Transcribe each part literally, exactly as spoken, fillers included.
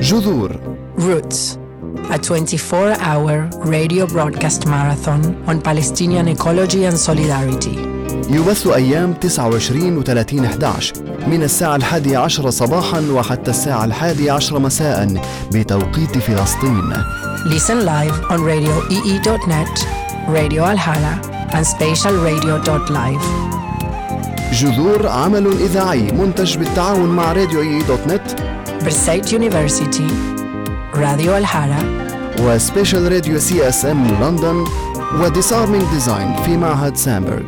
جذور Roots, a twenty-four hour radio broadcast marathon on Palestinian ecology and solidarity. يبث أيام تسعة وعشرين و ثلاثين أحد عشر من الساعة الحادية عشرة صباحاً وحتى الساعة الحادية عشرة مساءً بتوقيت فلسطين. Listen live on radio e e dot net, Radio Al-Hala and spatial radio dot live. جذور عمل إذاعي منتج بالتعاون مع راديو إي إي دوت نت، Birseit University, Radio Al-Hala وسبيشال راديو سي اس ام لندن وديسارمينج ديزاين في معهد سامبرغ.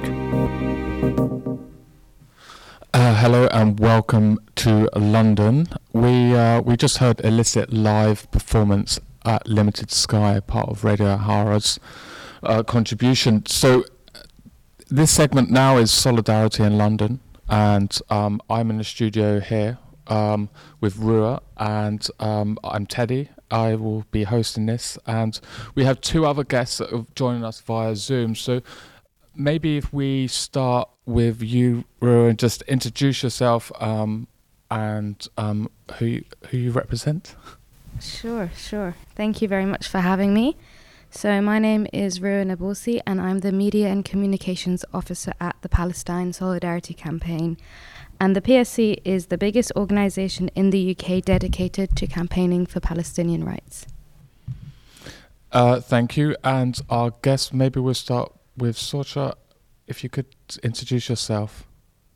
Uh, hello and welcome to London. We uh, we just heard Illicit live performance at Limited Sky, part of Radio Al-Hala's uh, contribution. So this segment now is Solidarity in London, and um, I'm in the studio here um, with Rua, and um, I'm Teddy. I will be hosting this, and we have two other guests that are joining us via Zoom. So maybe if we start with you, Rua, and just introduce yourself um, and um, who you, who you represent. Sure, sure. Thank you very much for having me. So my name is Rua Nabulsi, and I'm the Media and Communications Officer at the Palestine Solidarity Campaign. And the P S C is the biggest organisation in the U K dedicated to campaigning for Palestinian rights. Uh, thank you. And our guest, maybe we'll start with Sorcha. If you could introduce yourself.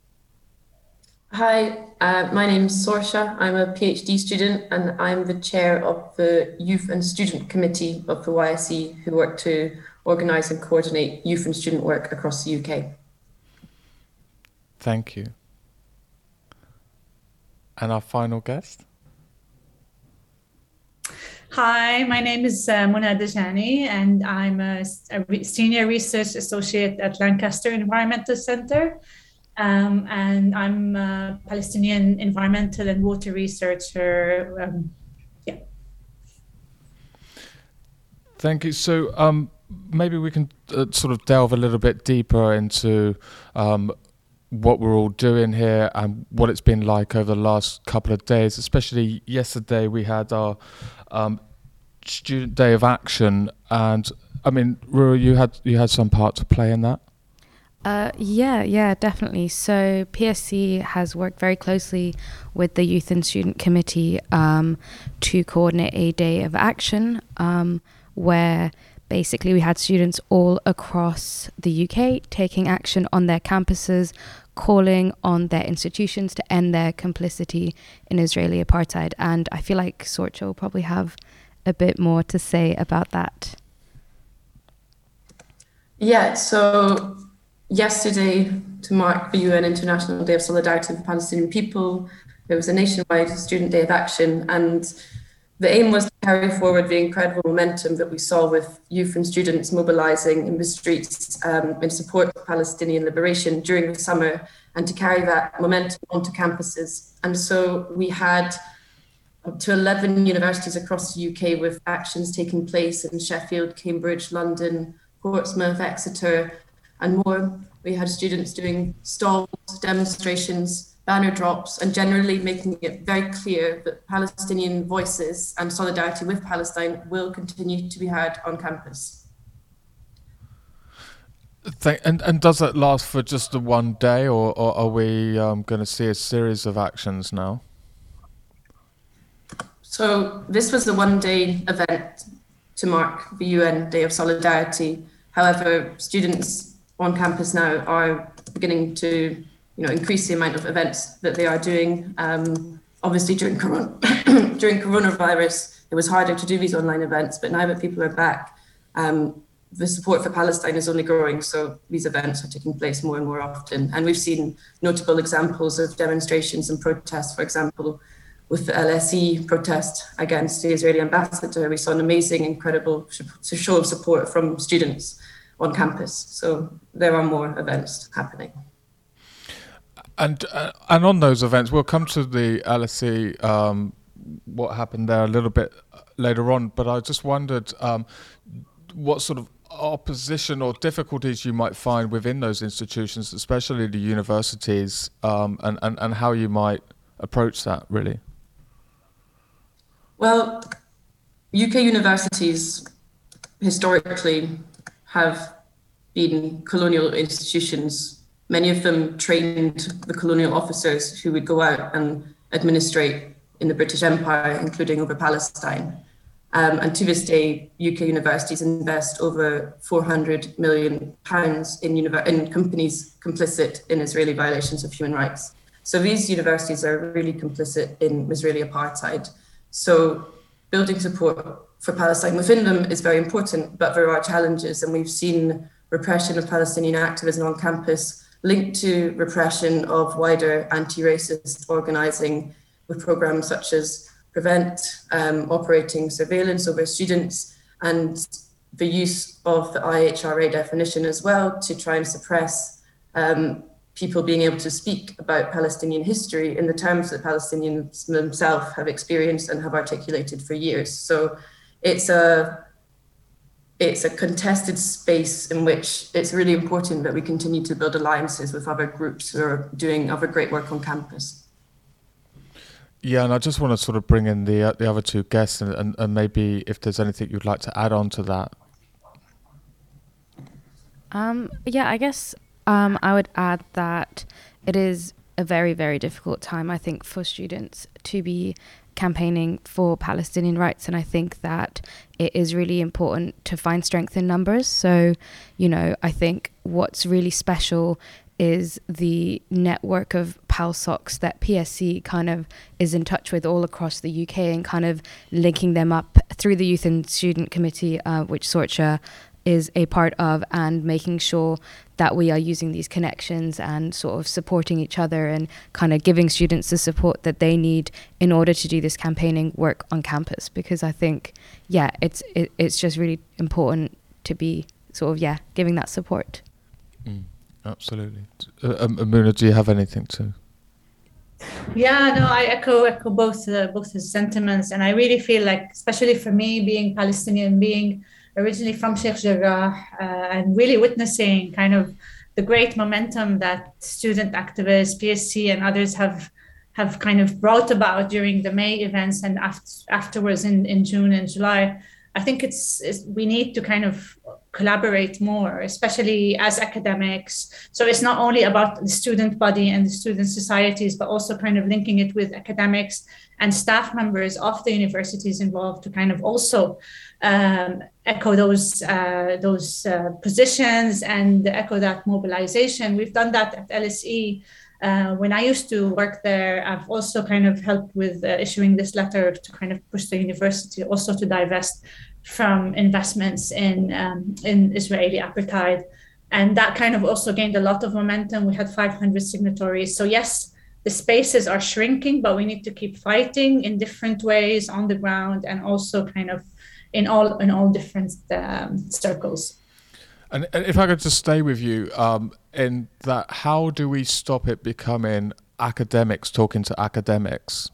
Hi, uh, my name's Sorcha. I'm a PhD student and I'm the chair of the Youth and Student Committee of the Y S E, who work to organise and coordinate youth and student work across the U K. Thank you. And our final guest. Hi, my name is uh, Mona Dajani, and I'm a, a re- senior research associate at Lancaster Environmental Centre. Um, and I'm a Palestinian environmental and water researcher. Um, yeah. Thank you. So um, maybe we can uh, sort of delve a little bit deeper into um, what we're all doing here and what it's been like over the last couple of days. Especially yesterday, we had our um, student day of action, and I mean, Rua, you had you had some part to play in that. Uh, yeah, yeah, definitely. So P S C has worked very closely with the Youth and Student Committee um, to coordinate a day of action um, where basically we had students all across the U K taking action on their campuses, calling on their institutions to end their complicity in Israeli apartheid. And I feel like Sorcha will probably have a bit more to say about that. Yeah, so yesterday, to mark the U N International Day of Solidarity with Palestinian People, there was a nationwide student day of action, and the aim was to carry forward the incredible momentum that we saw with youth and students mobilizing in the streets um, in support of Palestinian liberation during the summer, and to carry that momentum onto campuses. And so we had up to eleven universities across the U K with actions taking place in Sheffield, Cambridge, London, Portsmouth, Exeter, and more. We had students doing stalls, demonstrations, banner drops, and generally making it very clear that Palestinian voices and solidarity with Palestine will continue to be heard on campus. Th- and, and does that last for just the one day, or, or are we um, going to see a series of actions now? So this was a one-day event to mark the U N Day of Solidarity. However, students on campus now are beginning to, you know, increase the amount of events that they are doing. Um, obviously, during corona, during coronavirus, it was harder to do these online events, but now that people are back, um, the support for Palestine is only growing, so these events are taking place more and more often. And we've seen notable examples of demonstrations and protests. For example, with the L S E protest against the Israeli ambassador, we saw an amazing, incredible show of support from students on campus. So there are more events happening. And uh, and on those events, we'll come to the L S E, um, what happened there a little bit later on, but I just wondered um, what sort of opposition or difficulties you might find within those institutions, especially the universities, um, and, and, and how you might approach that, really. Well, U K universities historically have been colonial institutions. Many of them trained the colonial officers who would go out and administrate in the British Empire, including over Palestine. Um, and to this day, U K universities invest over four hundred million pounds in, univer- in companies complicit in Israeli violations of human rights. So these universities are really complicit in Israeli apartheid. So building support for Palestine within them is very important, but there are challenges, and we've seen repression of Palestinian activism on campus linked to repression of wider anti-racist organizing with programs such as Prevent, um, operating surveillance over students, and the use of the I H R A definition as well to try and suppress um, people being able to speak about Palestinian history in the terms that Palestinians themselves have experienced and have articulated for years. So it's a it's a contested space in which it's really important that we continue to build alliances with other groups who are doing other great work on campus. Yeah, and I just want to sort of bring in the uh, the other two guests, and, and, and maybe if there's anything you'd like to add on to that. Um, yeah, I guess um, I would add that it is a very, very difficult time, I think, for students to be campaigning for Palestinian rights. And I think that it is really important to find strength in numbers. So, you know, I think what's really special is the network of PalSocs that P S C kind of is in touch with all across the U K, and kind of linking them up through the Youth and Student Committee, uh, which Sorcha is a part of, and making sure that we are using these connections and sort of supporting each other and kind of giving students the support that they need in order to do this campaigning work on campus. Because I think, yeah, it's it, it's just really important to be sort of, yeah, giving that support. Mm. Absolutely. Uh, Amuna, do you have anything to? Yeah, no, I echo echo both uh, both the sentiments, and I really feel like, especially for me, being Palestinian, being originally from Sheikh Jarrah, uh, and really witnessing kind of the great momentum that student activists, P S C, and others have have kind of brought about during the May events and after, afterwards in, in June and July. I think it's, it's we need to kind of collaborate more, especially as academics. So it's not only about the student body and the student societies, but also kind of linking it with academics and staff members of the universities involved to kind of also um, echo those uh, those uh, positions and echo that mobilization. We've done that at L S E. Uh, when I used to work there, I've also kind of helped with uh, issuing this letter to kind of push the university also to divest from investments in um, in Israeli apartheid. And that kind of also gained a lot of momentum. We had five hundred signatories. So yes, the spaces are shrinking, but we need to keep fighting in different ways on the ground, and also kind of in all in all different um, circles. And if I could just stay with you, um, in that, how do we stop it becoming academics talking to academics?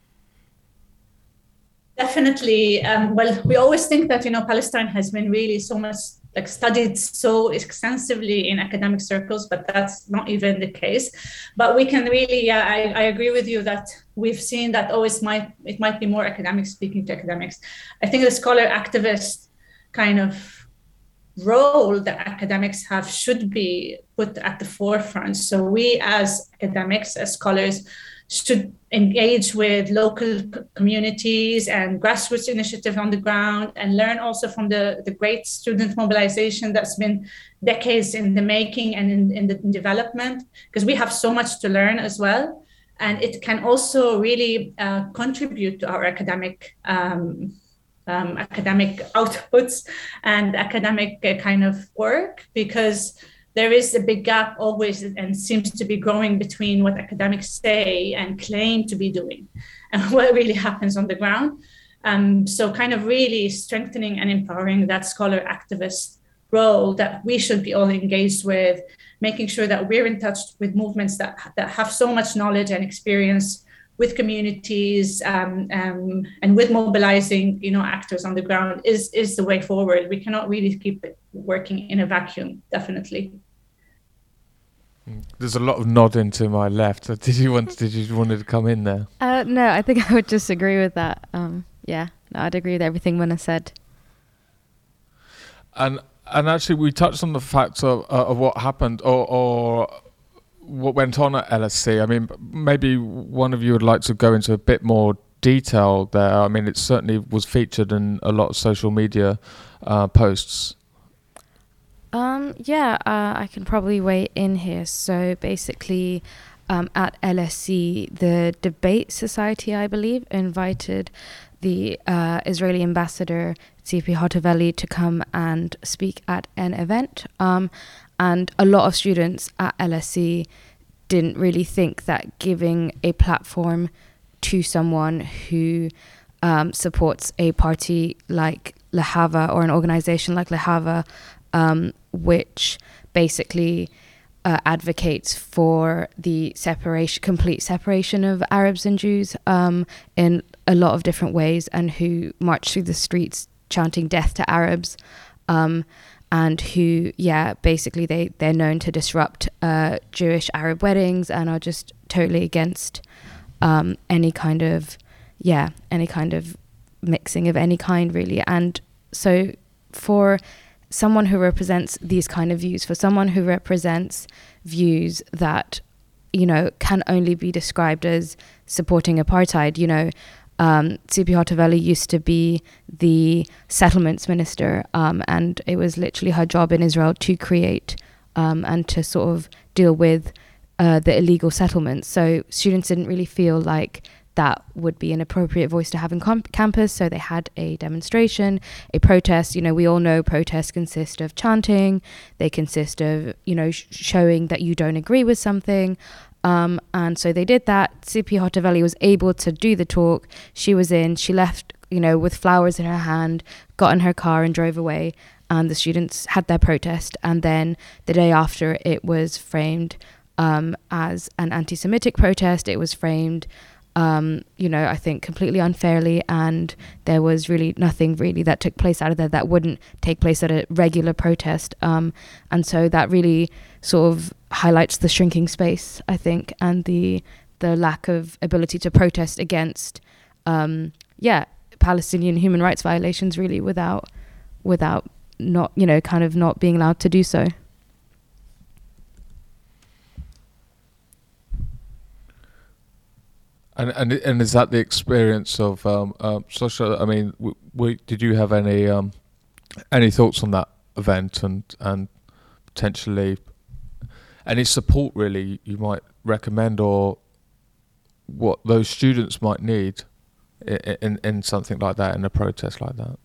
Definitely. Um, well, we always think that, you know, Palestine has been really so much like studied so extensively in academic circles, but that's not even the case. But we can really, yeah, I, I agree with you that we've seen that, oh, it might, it might be more academics speaking to academics. I think the scholar activist kind of role that academics have should be put at the forefront. So we as academics, as scholars, should engage with local communities and grassroots initiatives on the ground, and learn also from the, the great student mobilization that's been decades in the making and in, in the in development, because we have so much to learn as well. And it can also really uh, contribute to our academic um, um, academic outputs and academic uh, kind of work, because there is a big gap always and seems to be growing between what academics say and claim to be doing and what really happens on the ground. Um, so kind of really strengthening and empowering that scholar activist role that we should be all engaged with, making sure that we're in touch with movements that, that have so much knowledge and experience with communities, um, um, and with mobilizing, you know, actors on the ground is, is the way forward. We cannot really keep it working in a vacuum, definitely. There's a lot of nodding to my left. Did you want? Did you want to come in there? Uh, no, I think I would just agree with that. Um, yeah, no, I'd agree with everything Mona said. And and actually, we touched on the facts of uh, of what happened or or what went on at L S C. I mean, maybe one of you would like to go into a bit more detail there. I mean, it certainly was featured in a lot of social media uh, posts. Um, yeah, uh, I can probably weigh in here. So basically, um, at L S C, the Debate Society, I believe, invited the uh, Israeli ambassador, Tzipi Hotovely, to come and speak at an event. Um, and a lot of students at L S C didn't really think that giving a platform to someone who um, supports a party like Lehava or an organization like Lehava, um, which basically uh, advocates for the separation, complete separation of Arabs and Jews um, in a lot of different ways, and who march through the streets chanting death to Arabs, um, and who, yeah, basically they, they're known to disrupt uh, Jewish Arab weddings and are just totally against um, any kind of, yeah, any kind of mixing of any kind, really. And so for someone who represents these kind of views, for someone who represents views that, you know, can only be described as supporting apartheid, you know, Um, Tzipi Hotovely used to be the settlements minister, um, and it was literally her job in Israel to create um, and to sort of deal with uh, the illegal settlements. So students didn't really feel like that would be an appropriate voice to have in com- campus. So they had a demonstration, a protest. You know, we all know protests consist of chanting. They consist of, you know, sh- showing that you don't agree with something. Um, and so they did that. Tzipi Hotovely was able to do the talk. She was in, she left, you know, with flowers in her hand, got in her car and drove away. And the students had their protest. And then the day after, it was framed um, as an anti-Semitic protest. It was framed, um, you know, I think completely unfairly. And there was really nothing really that took place out of there that wouldn't take place at a regular protest. Um, and so that really sort of highlights the shrinking space, I think, and the the lack of ability to protest against, um, yeah, Palestinian human rights violations, really, without without not, you know, kind of not being allowed to do so. And and and is that the experience of um, uh, social? I mean, w- w- did you have any um, any thoughts on that event and and potentially any support really you might recommend, or what those students might need in, in, in something like that, in a protest like that?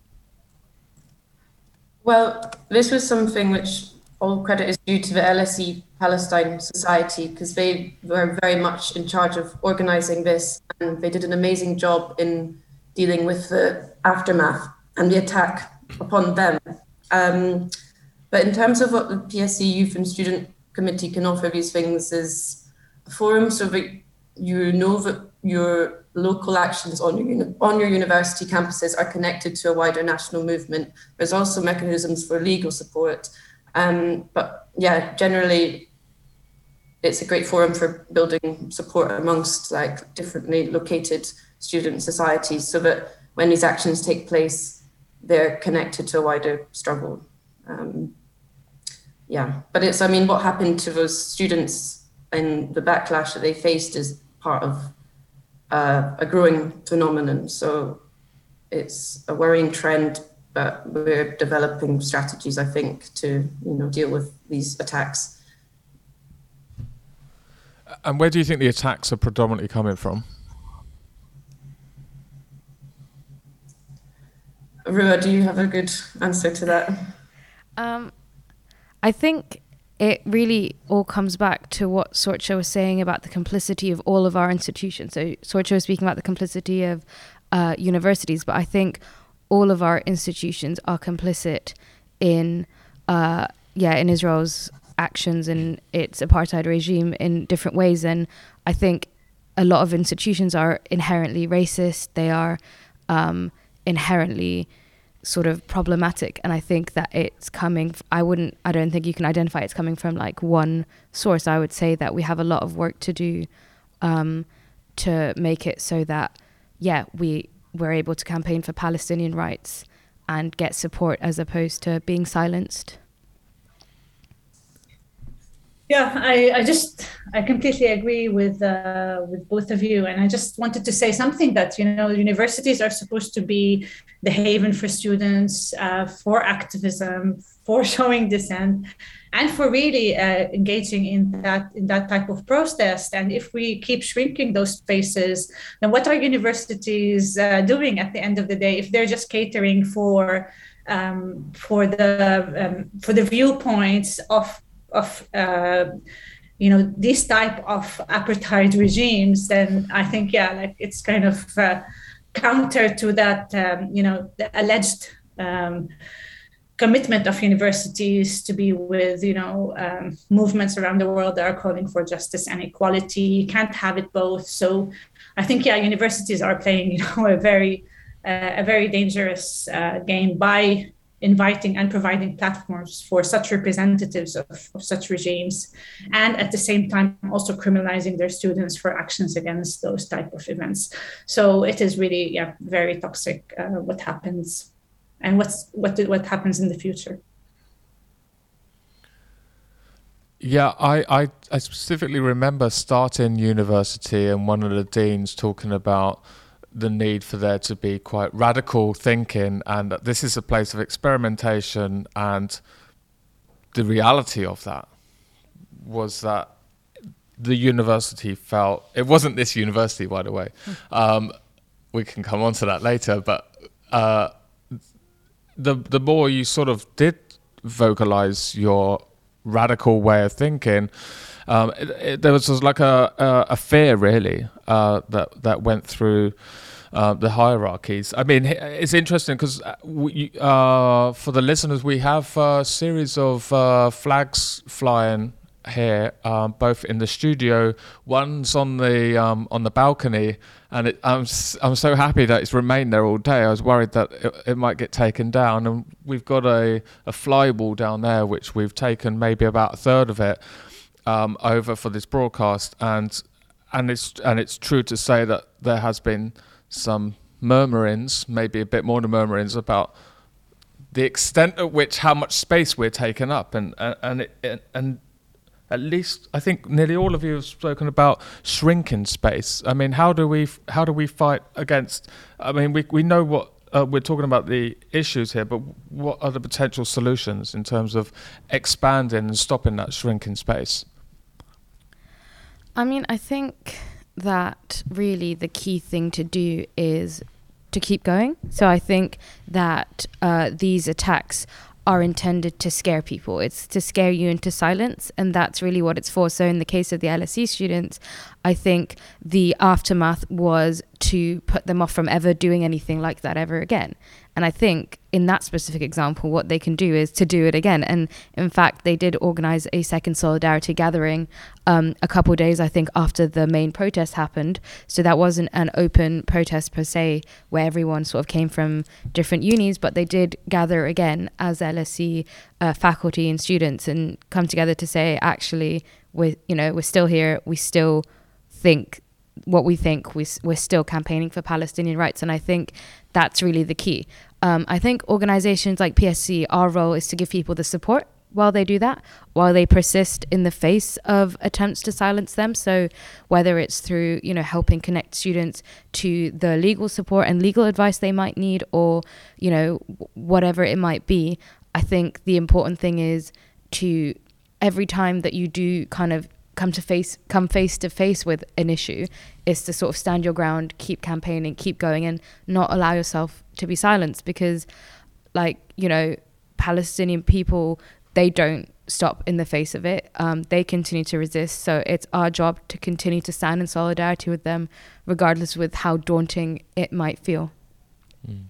Well, this was something which all credit is due to the L S E Palestine Society, because they were very much in charge of organizing this, and they did an amazing job in dealing with the aftermath and the attack upon them. Um, but in terms of what the P S C Youth and Student Committee can offer these things is a forum so that you know that your local actions on your uni- on your university campuses are connected to a wider national movement. There's also mechanisms for legal support. Um, but yeah, generally, it's a great forum for building support amongst like differently located student societies, so that when these actions take place, they're connected to a wider struggle. Um, Yeah, but it's, I mean, what happened to those students and the backlash that they faced is part of uh, a growing phenomenon. So it's a worrying trend, but we're developing strategies, I think, to, you know, deal with these attacks. And where do you think the attacks are predominantly coming from? Rua, do you have a good answer to that? Um, I think it really all comes back to what Sorcha was saying about the complicity of all of our institutions. So Sorcha was speaking about the complicity of uh, universities, but I think all of our institutions are complicit in, uh, yeah, in Israel's actions and its apartheid regime in different ways. And I think a lot of institutions are inherently racist. They are um, inherently sort of problematic, and I think that it's coming, I wouldn't, I don't think you can identify it's coming from like one source. I would say that we have a lot of work to do um, to make it so that, yeah, we we're able to campaign for Palestinian rights and get support as opposed to being silenced. Yeah, I, I just, I completely agree with uh, with both of you. And I just wanted to say something that, you know, universities are supposed to be the haven for students, uh, for activism, for showing dissent, and for really uh, engaging in that in that type of protest. And if we keep shrinking those spaces, then what are universities uh, doing at the end of the day if they're just catering for um, for the um, for the viewpoints of of uh, you know, these type of apartheid regimes? Then I think, yeah, like it's kind of uh, counter to that, um, you know, the alleged um, commitment of universities to be with, you know, um, movements around the world that are calling for justice and equality. You can't have it both. So I think, yeah, universities are playing, you know, a very uh, a very dangerous uh, game by inviting and providing platforms for such representatives of, of such regimes, and at the same time also criminalizing their students for actions against those type of events. So it is really, yeah, very toxic uh, what happens and what's what what happens in the future. Yeah, I, I, I specifically remember starting university and one of the deans talking about the need for there to be quite radical thinking, and that this is a place of experimentation. And the reality of that was that the university felt, it wasn't this university, by the way, um, we can come on to that later, but uh, the the more you sort of did vocalize your radical way of thinking, um, it, it, there was just like a, a, a fear really uh, that, that went through Uh, the hierarchies. I mean, it's interesting because uh, for the listeners, we have a series of uh, flags flying here, um, both in the studio. One's on the um, on the balcony, and it, I'm I'm so happy that it's remained there all day. I was worried that it, it might get taken down, and we've got a a fly wall down there, which we've taken maybe about a third of it um, over for this broadcast, and and it's and it's true to say that there has been some murmurings, maybe a bit more than murmurings, about the extent at which how much space we're taking up, and and and, it, and at least I think nearly all of you have spoken about shrinking space. I mean, how do we how do we fight against? I mean, we we know what uh, we're talking about, the issues here, but what are the potential solutions in terms of expanding and stopping that shrinking space? I mean, I think that really the key thing to do is to keep going. So I think that uh, these attacks are intended to scare people. It's to scare you into silence, and that's really what it's for. So in the case of the L S E students, I think the aftermath was to put them off from ever doing anything like that ever again. And I think in that specific example, what they can do is to do it again. And in fact, they did organize a second solidarity gathering um, a couple of days, I think, after the main protest happened. So that wasn't an open protest per se, where everyone sort of came from different unis, but they did gather again as L S E uh, faculty and students and come together to say, actually, we're, you know, we're still here. We still think what we think. We, we're still campaigning for Palestinian rights. And I think that's really the key. Um, I think organizations like P S C, our role is to give people the support while they do that, while they persist in the face of attempts to silence them. So whether it's through, you know, helping connect students to the legal support and legal advice they might need, or, you know, whatever it might be, I think the important thing is to, every time that you do kind of come to face come face to face with an issue, is to sort of stand your ground, keep campaigning, keep going, and not allow yourself to be silenced. Because, like, you know, Palestinian people, they don't stop in the face of it. Um, they continue to resist. So it's our job to continue to stand in solidarity with them, regardless with how daunting it might feel. Mm.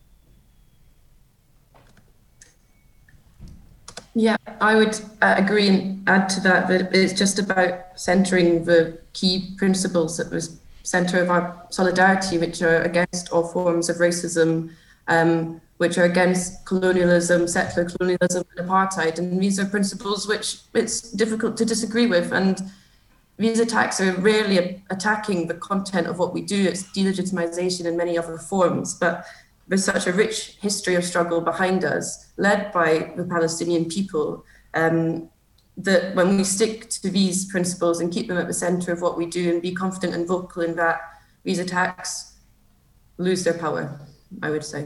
Yeah, I would uh, agree and add to that that it's just about centering the key principles at the center of our solidarity, which are against all forms of racism, um, which are against colonialism, settler colonialism, and apartheid. And these are principles which it's difficult to disagree with. And these attacks are rarely attacking the content of what we do. It's delegitimization in many other forms, but there's such a rich history of struggle behind us, led by the Palestinian people, um, that when we stick to these principles and keep them at the center of what we do and be confident and vocal in that, these attacks lose their power, I would say.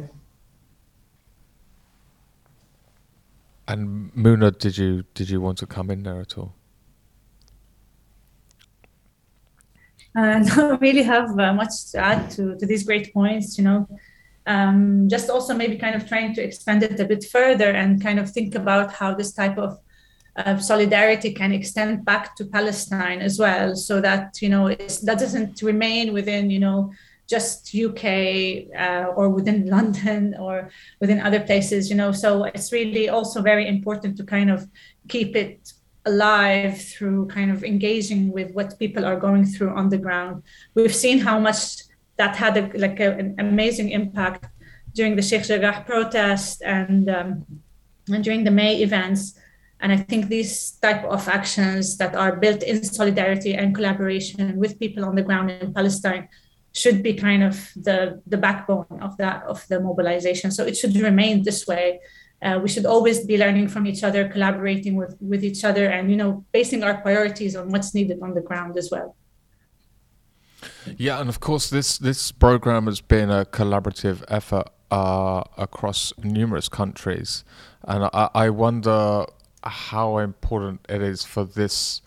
And Muna, did you did you want to come in there at all? I don't really have uh, much to add to, to these great points, you know. Um, just also maybe kind of trying to expand it a bit further and kind of think about how this type of uh, solidarity can extend back to Palestine as well, so that, you know, it's, that doesn't remain within, you know, just U K uh, or within London or within other places, you know. So it's really also very important to kind of keep it alive through kind of engaging with what people are going through on the ground. We've seen how much that had a, like a, an amazing impact during the Sheikh Jarrah protest and, um, and during the May events. And I think these type of actions that are built in solidarity and collaboration with people on the ground in Palestine should be kind of the, the backbone of that, of the mobilization. So it should remain this way. Uh, we should always be learning from each other, collaborating with, with each other, and, you know, basing our priorities on what's needed on the ground as well. Yeah, and of course this, this program has been a collaborative effort uh, across numerous countries. And I, I wonder how important it is for this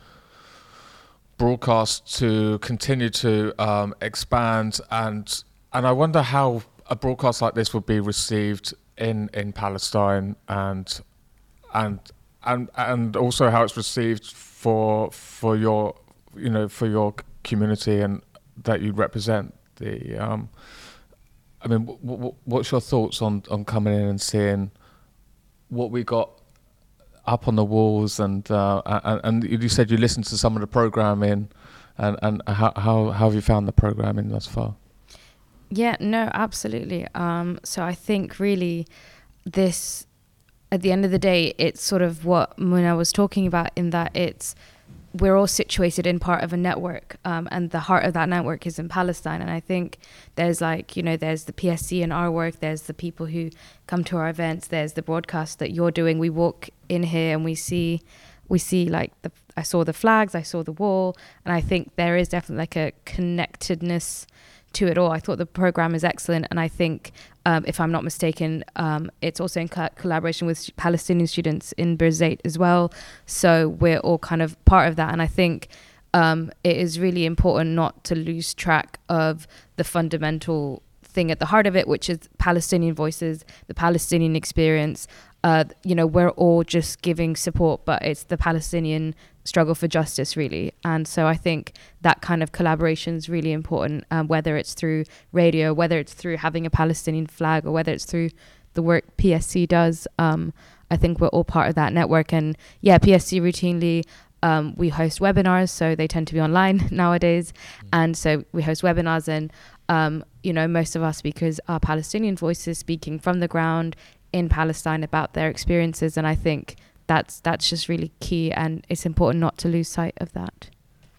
broadcast to continue to um, expand, and and I wonder how a broadcast like this would be received in, in Palestine, and and and and also how it's received for for your you know for your community and that you represent. The um, I mean, w- w- what's your thoughts on on coming in and seeing what we got up on the walls, and uh, and, and you said you listened to some of the programming, and, and how, how how have you found the programming thus far? Yeah, no, absolutely. Um, so I think really this, at the end of the day, it's sort of what Muna was talking about, in that it's, we're all situated in part of a network, um, and the heart of that network is in Palestine. And I think there's like, you know, there's the P S C in our work, there's the people who come to our events, there's the broadcast that you're doing. We walk in here and we see, we see like the, I saw the flags, I saw the wall, and I think there is definitely like a connectedness to it all. I thought the program is excellent, and I think, um, if I'm not mistaken, um, it's also in co- collaboration with Palestinian students in Birzeit as well. So we're all kind of part of that, and I think um, it is really important not to lose track of the fundamental thing at the heart of it, which is Palestinian voices, the Palestinian experience. Uh, you know, we're all just giving support, but it's the Palestinian struggle for justice, really. And so I think that kind of collaboration is really important, um, whether it's through radio, whether it's through having a Palestinian flag, or whether it's through the work P S C does. Um, I think we're all part of that network. And yeah, P S C routinely, um, we host webinars, so they tend to be online nowadays. Mm. And so we host webinars, and, um, you know, most of our speakers are Palestinian voices speaking from the ground in Palestine about their experiences. And I think that's that's just really key, and it's important not to lose sight of that.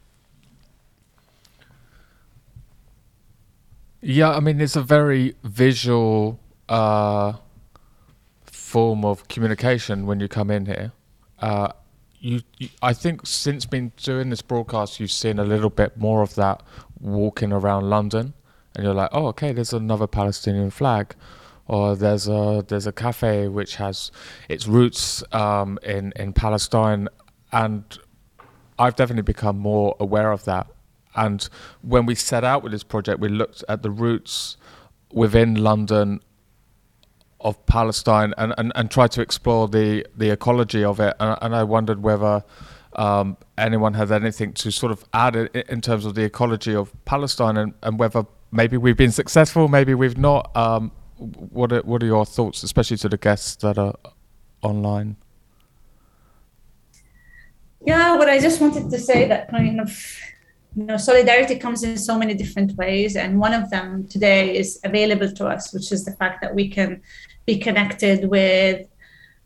Yeah, I mean, it's a very visual uh, form of communication when you come in here. Uh, you, you, I think since been doing this broadcast, you've seen a little bit more of that walking around London, and you're like, oh, okay, there's another Palestinian flag. Or there's a there's a cafe which has its roots um, in in Palestine, and I've definitely become more aware of that. And when we set out with this project, we looked at the roots within London of Palestine, and, and, and tried to explore the, the ecology of it. And, and I wondered whether um, anyone had anything to sort of add in, in terms of the ecology of Palestine, and, and whether maybe we've been successful, maybe we've not. Um, What are, what are your thoughts, especially to the guests that are online? Yeah, what I just wanted to say that kind of, you know, solidarity comes in so many different ways, and one of them today is available to us, which is the fact that we can be connected with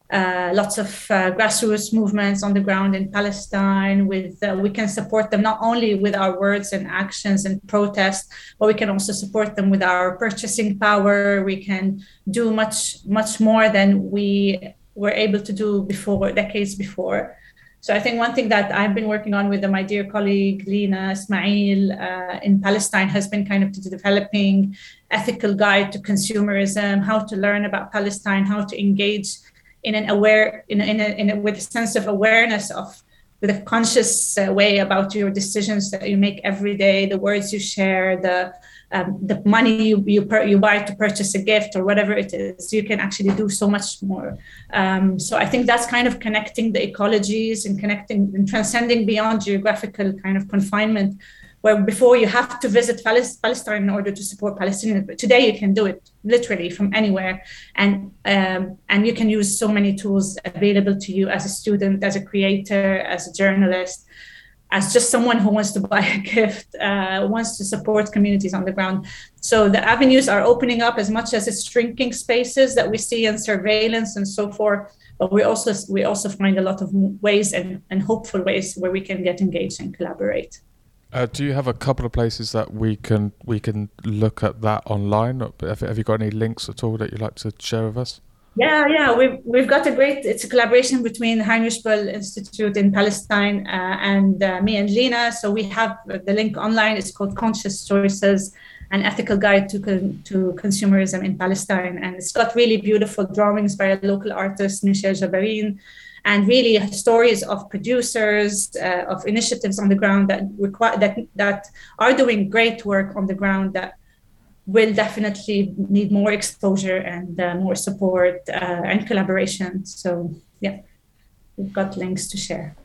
uh, lots of uh, grassroots movements on the ground in Palestine. With uh, we can support them not only with our words and actions and protests, but we can also support them with our purchasing power. We can do much, much more than we were able to do before, decades before. So I think one thing that I've been working on with my dear colleague, Lina Ismail, uh, in Palestine has been kind of to developing ethical guide to consumerism, how to learn about Palestine, how to engage in an aware, in a, in a, in a, with a sense of awareness of, with a conscious uh, way about your decisions that you make every day, the words you share, the um, the money you you, per, you buy to purchase a gift or whatever it is. You can actually do so much more. Um, so I think that's kind of connecting the ecologies and connecting and transcending beyond geographical kind of confinement, where before you have to visit Palestine in order to support Palestinians, but today you can do it literally from anywhere. And um, and you can use so many tools available to you as a student, as a creator, as a journalist, as just someone who wants to buy a gift, uh, wants to support communities on the ground. So the avenues are opening up as much as it's shrinking spaces that we see in surveillance and so forth. But we also we also find a lot of ways and, and hopeful ways where we can get engaged and collaborate. Uh, do you have a couple of places that we can we can look at that online? Have, have you got any links at all that you'd like to share with us? Yeah, yeah, we've we've got a great. It's a collaboration between the Heinrich Böll Institute in Palestine uh, and uh, me and Lina. So we have the link online. It's called Conscious Choices: An Ethical Guide to con- to Consumerism in Palestine, and it's got really beautiful drawings by a local artist, Michel Jabarin, and really stories of producers, uh, of initiatives on the ground that require that that are doing great work on the ground that will definitely need more exposure and uh, more support uh, and collaboration. So yeah, we've got links to share.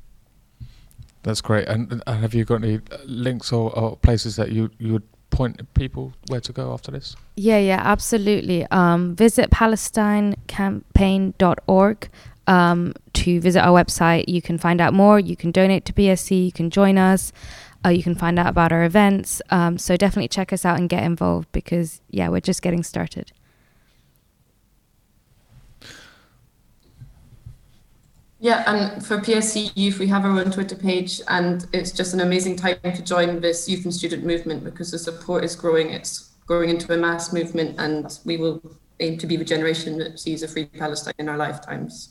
That's great. And, and have you got any links or, or places that you you would point people where to go after this? Yeah, yeah, absolutely. Um, visit palestine campaign dot org. Um, to visit our website. You can find out more, you can donate to P S C, you can join us, uh, you can find out about our events. Um, so definitely check us out and get involved because, yeah, we're just getting started. Yeah, and for P S C Youth, we have our own Twitter page, and it's just an amazing time to join this youth and student movement because the support is growing. It's growing into a mass movement, and we will aim to be the generation that sees a free Palestine in our lifetimes.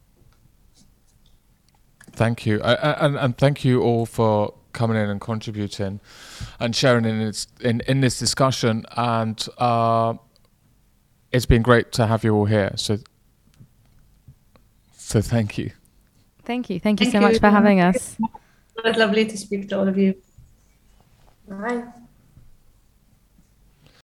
Thank you, uh, and and thank you all for coming in and contributing, and sharing in this in, in this discussion. And uh, it's been great to have you all here. So, so thank you. Thank you, thank you Thank so you. much for having us. It was lovely to speak to all of you. Bye.